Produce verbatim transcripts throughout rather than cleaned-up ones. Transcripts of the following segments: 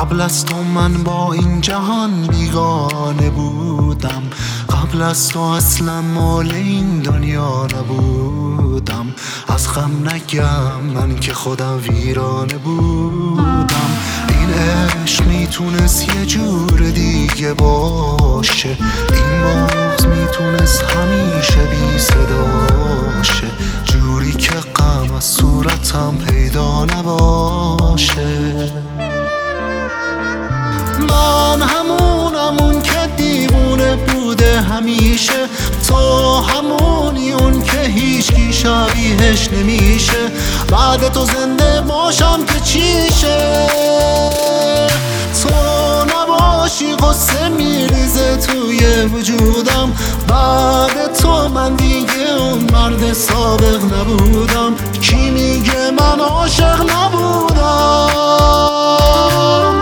قبل از تو من با این جهان بیگانه بودم، قبل از تو اصلا مال این دنیا نبودم. از غم نگم من که خودم ویرانه بودم. این عشق میتونست یه جور دیگه باشه، این بغض میتونست همیشه بی صداشه، جوری که غم از صورتم پیدا نباشه. من همونم اون که دیوونه بوده همیشه، تو همونی اون که هیچکی شبیهش نمیشه. بعد تو زنده باشم که چیشه، تو نباشی غصه میریزه توی وجودم. بعد تو من دیگه اون مرد سابق نبودم. کی میگه من عاشق نبودم؟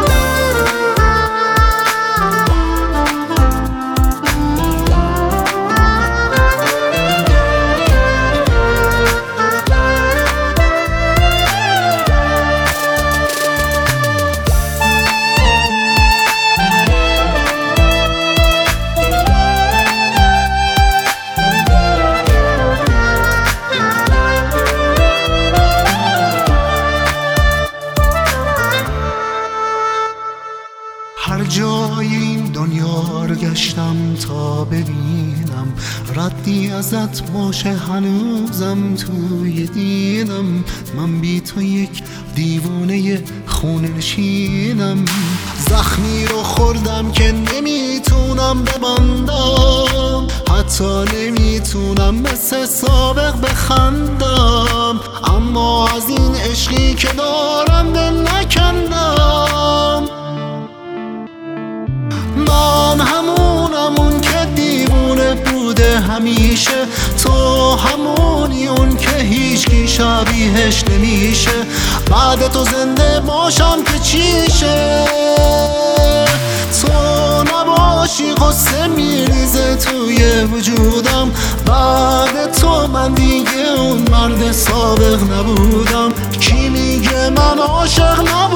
هر جای این دنیا رو گشتم تا ببینم ردی ازت باشه، هنوزم توی دینم. من بی تو یک دیوونه خونه نشینم، زخمی رو خوردم که نمیتونم ببندم، حتی نمیتونم مثل سابق بخندم. اما از این عشقی که دارم دل نکندم. من همونم اون که دیوونه بوده همیشه، تو همونی اون که هیچکی شبیهش نمیشه. بعد تو زنده باشم که چیشه، تو نباشی غصه میریزه توی وجودم. بعد تو من دیگه اون مرد سابق نبودم. کی میگه من عاشق نبودم؟